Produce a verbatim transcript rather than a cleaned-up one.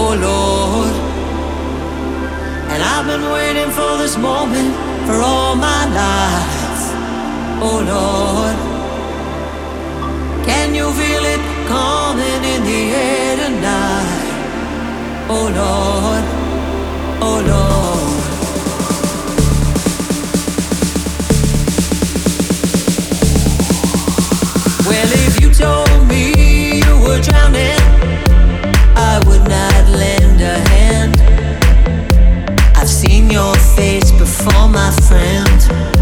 oh Lord. And I've been waiting for this moment for all my life, oh Lord. Can you feel it coming in the air tonight, oh Lord, oh Lord. Well, if you told me you were drowning, I would not lend a hand. I've seen your face before, my friend.